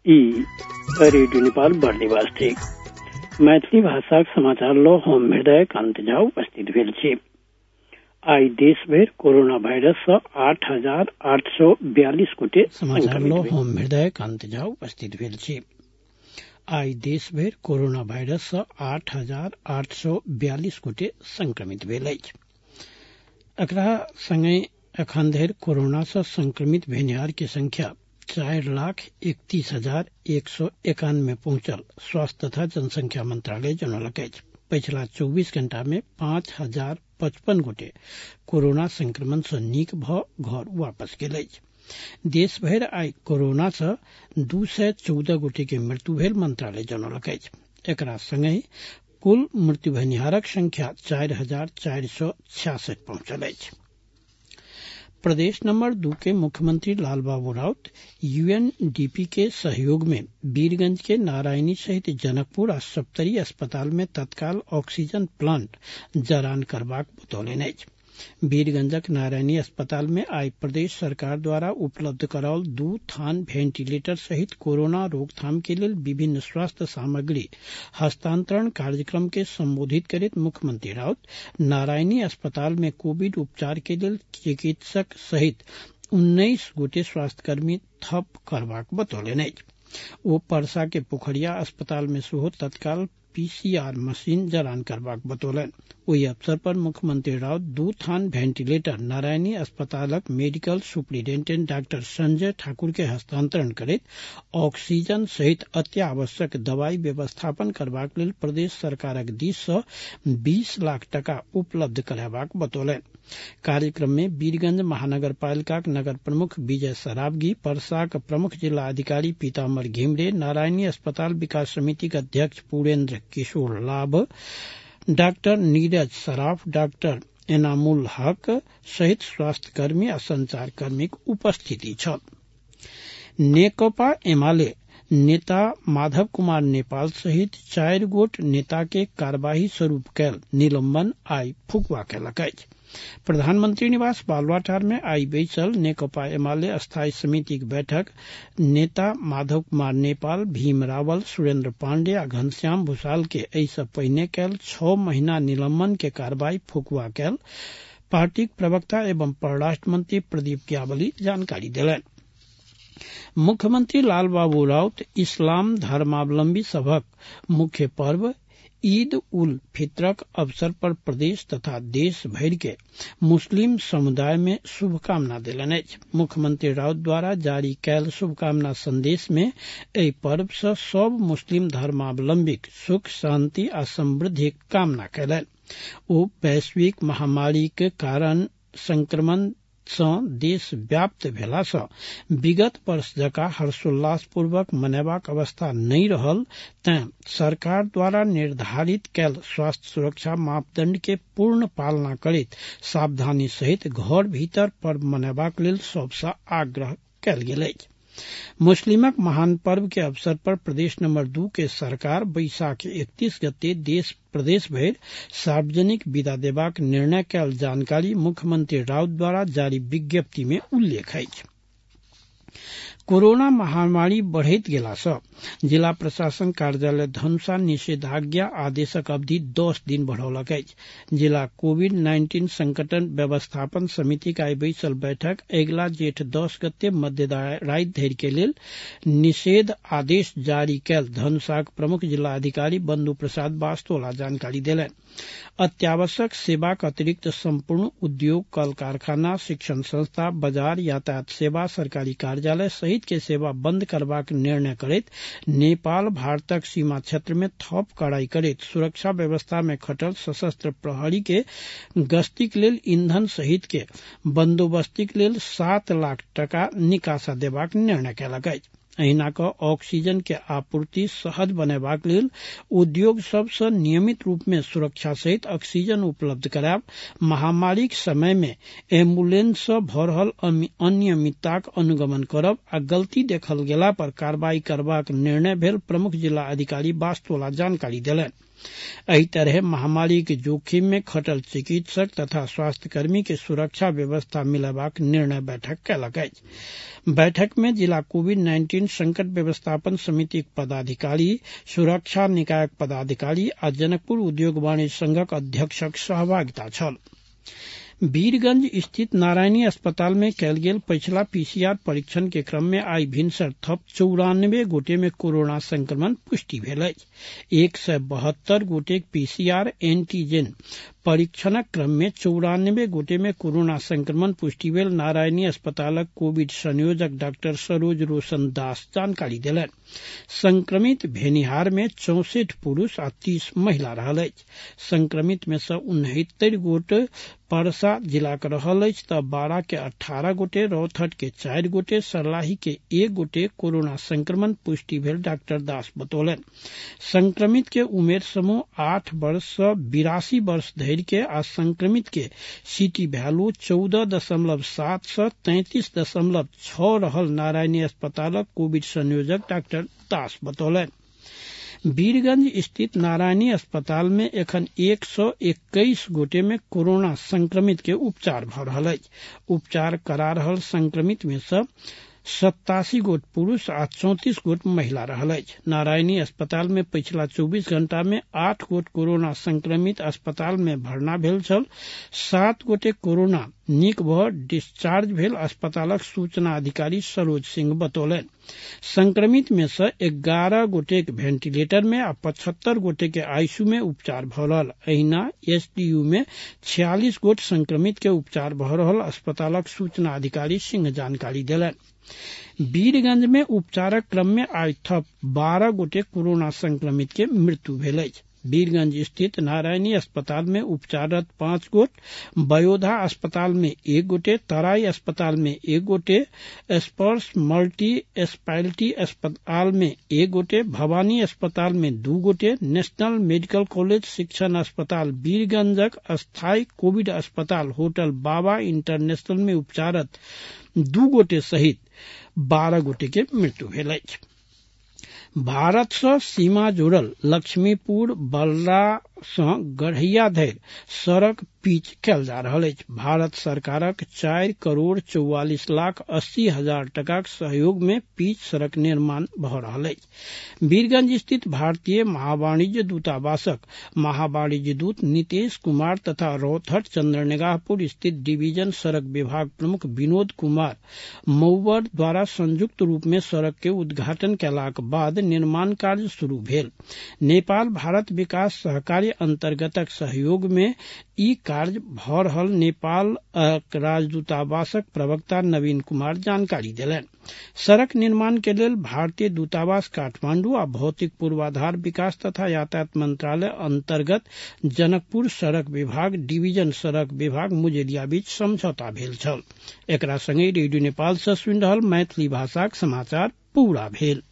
Radio Nepal Bardibas थी मैथिली भाषाक समाचार लो हम हृदय कांत झा उपस्थित भेल छी। आई देश भर कोरोना वायरस से 8,842 गोटे समाचार लो हम हृदय कांत झा उपस्थित भेल छी। आई देश भर कोरोना वायरस से 8,842 गोटे संक्रमित भेल अछि। एकरा संगे अखन धरि कोरोना से संक्रमित भेनिहार के संख्या 4,31,191 पहुंचल स्वास्थ्य तथा जनसंख्या मंत्रालय जनौलक अछि। पिछला 24 घंटा में 5,055 गोटे कोरोना संक्रमण से नीक भ घर वापस गेल अछि। देश भर आई कोरोना से 214 गोटे के मृत्यु भेल मंत्रालय जनौलक अछि। एकरा संगे कुल मृत्यु भेनिहारक संख्या 4,466 पहुंचल अछि। प्रदेश नंबर 2 के मुख्यमंत्री लालबाबू राउत यूएनडीपी के सहयोग में वीरगंज के नारायणी सहित जनकपुर आ सप्तरी अस्पताल में तत्काल ऑक्सीजन प्लांट जरान करबाक बतौलनि अछि। वीरगंजक नारायणी अस्पताल में आई प्रदेश सरकार द्वारा उपलब्ध कराओल 2 थान वेंटिलेटर सहित कोरोना रोकथाम के लिए विभिन्न स्वास्थ्य सामग्री हस्तांतरण कार्यक्रम के संबोधित करते मुख्यमंत्री राउत नारायणी अस्पताल में कोविड उपचार के लिए चिकित्सक सहित 19 गोटे स्वास्थ्यकर्मी थप करबाक बतौलनि अछि। ओ परसा के पोखरिया अस्पताल में सेहो तत्काल पीसीआर मशीन जरान करबाक बतौलनि। ओहि अवसर पर मुख्यमंत्री राउत 2 थान वेंटिलेटर नारायणी अस्पतालक medical superintendent doctor Sanjay Thakur के हस्तांतरण करैत ऑक्सीजन सहित अत्यावश्यक दवाई व्यवस्थापन करबाक लेल प्रदेश सरकारक दिस सँ 20 लाख टका उपलब्ध कराबाक बतौलनि। कार्यक्रम में वीरगंज महानगर पालिका नगर प्रमुख विजय सरावगी, परसाक प्रमुख जिला अधिकारी पीताम्बर घिमरे, नारायणी अस्पताल विकास समिति के अध्यक्ष पुरेन्द्र किशोर लाभ, डॉक्टर नीरज सराफ, डॉक्टर एनामुल हक सहित स्वास्थ्यकर्मी आ संचारकर्मी उपस्थिति छल। नेकपा एमाले नेता माधव कुमार नेपाल सहित 4 गोट नेता के कार्यवाही स्वरूप कैल निलंबन आई फुकवा कैलक अछि। प्रधानमंत्री निवास बालुआटार में आई बैसल नेकपा एमाले स्थायी समिति की बैठक नेता माधव कुमार नेपाल, भीम रावल, सुरेंद्र पांडे आ घनश्याम भूषाल के एहिसँ पहिने कैल 6 महीना निलंबन के कार्रवाई फुकवा कैल पार्टी प्रवक्ता एवं परराष्ट्र मंत्री प्रदीप ग्यावली जानकारी देलनि। मुख्यमंत्री लालबाबू राउत इस्लाम धर्मावलंबी सभक मुख्य पर्व ईद उल फित्रक अवसर पर प्रदेश तथा देश भर के मुस्लिम समुदाय में शुभकामना देलनि अछि। मुख्यमंत्री राउत द्वारा जारी कैल शुभकामना संदेश में एहि पर्व से सब मुस्लिम धर्मावलंबीक सुख शांति आ समृद्धिक कामना कयलनि। ओ वैश्विक महामारी के कारण संक्रमण सँ देश व्याप्त भेला सँ विगत वर्ष जकाँ हर्षोल्लास पूर्वक मनेबाक अवस्था नहीं रहल, तें सरकार द्वारा निर्धारित कैल स्वास्थ्य सुरक्षा मापदंड के पूर्ण पालना करैत सावधानी सहित घर भीतर पर्व मनेबाक लेल सबसँ आग्रह कैल गेल अछि। मुस्लिमक महान पर्व के अवसर पर प्रदेश नंबर 2 के सरकार बैसाख 31 गते प्रदेश भर सार्वजनिक विदा देबाक निर्णय कैल जानकारी मुख्यमंत्री राउत द्वारा जारी विज्ञप्ति में उल्लेख अछि। कोरोना महामारी बढ़ैत गेला सँ जिला प्रशासन कार्यालय धनुषा निषेधाज्ञा आदेशक अवधि 10 दिन बढ़ौलक अछि। जिला कोविड-19 संकटन व्यवस्थापन समिति का बैसल बैठक अगिला जेठ 10 गते मध्यराति धरि के लेल निषेध आदेश जारी कैल धनुषाक प्रमुख जिला अधिकारी बंधु प्रसाद वास्तोला जानकारी देलनि। अत्यावश्यक सेवाक अतिरिक्त संपूर्ण उद्योग, कल कारखाना, शिक्षण संस्था, बाजार, यातायात सेवा, सरकारी कार्यालय सहित के सेवा बंद करबाक निर्णय करैत नेपाल भारतक सीमा क्षेत्र में थप कड़ाई करैत सुरक्षा व्यवस्था में खटल सशस्त्र प्रहरी के गश्तीक लेल ईंधन सहित के बंदोबस्तीक लेल 7 लाख टका निकासा देबाक निर्णय कयलक अछि। अहिना क ऑक्सीजन के आपूर्ति सहज बनेबाक लेल उद्योग सब सँ नियमित रूप में सुरक्षा सहित ऑक्सीजन उपलब्ध करायब, महामारीक समय में एम्बुलेंस सँ भ रहल अनियमितताक अनुगमन करब आ गलती देखल गेला पर कार्रवाई करबाक निर्णय भेल प्रमुख जिला अधिकारी वास्तोला जानकारी देलनि। एही तरह महामारी के जोखिम में खटल चिकित्सक तथा स्वास्थ्यकर्मी के सुरक्षा व्यवस्था मिलबाक निर्णय बैठक कयलक अछि। बैठक में जिला कोविड-19 संकट व्यवस्थापन समितिक पदाधिकारी, सुरक्षा निकायक पदाधिकारी आ जनकपुर उद्योग वाणिज्य संघक अध्यक्षक सहभागिता छल। वीरगंज स्थित नारायणी अस्पताल में कयल गेल पछिला पीसीआर परीक्षण के क्रम में आई भिनसर थप 94 गोटे में कोरोना संक्रमण पुष्टि भेल अछि। 172 गोटे पीसीआर एंटीजन परीक्षणक क्रम में 94 गोटे में कोरोना संक्रमण पुष्टि भेल नारायणी अस्पतालक कोविड संयोजक डॉक्टर सरोज रोशन दास जानकारी देलनि। संक्रमित भेनिहार में 64 पुरुष आ 30 महिला रहल अछि। संक्रमित में से 69 गोटे परसा जिला के रहल अछि तऽ 12 के 18 गोटे, रौथट के 4 गोटे, सरलाही के 1 गोटे कोरोना संक्रमण पुष्टि भेल डॉक्टर दास बतौलनि। संक्रमित के उमेर समूह 8 वर्ष से 82 वर्ष धरि के आ संक्रमित के सीटी वैल्यू 14.7 से 33.6 रहल नारायणी अस्पतालक कोविड संयोजक डॉक्टर दास बतौलनि। वीरगंज स्थित नारायणी अस्पताल में एखन 121 गोटे में कोरोना संक्रमित के उपचार भ रहल अछि। उपचार करा रहल संक्रमित में से 87 गोट पुरुष आ 34 गोट महिला रहल अछि। नारायणी अस्पताल में पिछला 24 घंटा में 8 गोट कोरोना संक्रमित अस्पताल में भर्ना भेल छल। 7 गोटे कोरोना नीक भ डिस्चार्ज भेल अस्पतालक सूचना अधिकारी सरोज सिंह बतौलनि। संक्रमित में से 11 गोटे के वेंटिलेटर में आ 75 गोटे के आईसीयू में उपचार भ रहल। अहिना एसडीयू में 46 गोट संक्रमित के उपचार भ रहल अस्पतालक सूचना अधिकारी सिंह जानकारी देलनि। वीरगंज में उपचारक क्रम में आई थप 12 गोटे कोरोना संक्रमित के मृत्यु भेल अछि। वीरगंज स्थित नारायणी अस्पताल में उपचाररत 5 गोट, बयोधा अस्पताल में 1 गोटे, तराई अस्पताल में 1 गोटे, स्पर्श मल्टी स्पेशलिटी अस्पताल में 1 गोटे, भवानी अस्पताल में 2 गोटे, नेशनल मेडिकल कॉलेज शिक्षण अस्पताल वीरगंजक अस्थायी कोविड अस्पताल होटल बाबा इंटरनेशनल में उपचाररत 2 गोटे सहित 12 गोटे के मृत्यु भेल अछि। भारत सँ सीमा जुड़ल लक्ष्मीपुर बलरा सँ गढ़ैया धरि सड़क पिच कयल जा रहल अछि। भारत सरकारक 4,44,80,000 टकाक सहयोग में पिच सड़क निर्माण भ रहल अछि। वीरगंज स्थित भारतीय महावाणिज्य दूतावासक महावाणिज्य दूत नीतेश कुमार तथा रौथट चंद्रनिगाहपुर स्थित डिवीजन सड़क विभाग प्रमुख विनोद कुमार मौवर द्वारा संयुक्त रूप में सड़क के उद्घाटन कयलाक बाद निर्माण कार्य शुरू भेल। नेपाल भारत विकास सहकारी अंतर्गतक सहयोग में ई कार्य भ रहल नेपाल राजदूतावासक प्रवक्ता नवीन कुमार जानकारी देलनि। सड़क निर्माण के लेल भारतीय दूतावास काठमांडू आ भौतिक पूर्वाधार विकास तथा यातायात मंत्रालय अंतर्गत जनकपुर सड़क विभाग डिवीजन सड़क विभाग मुजेलिया बीच समझौता भेल छल। एकरा संगे रेडियो नेपाल सँ सुनि रहल मैथिली भाषाक समाचार पूरा भेल।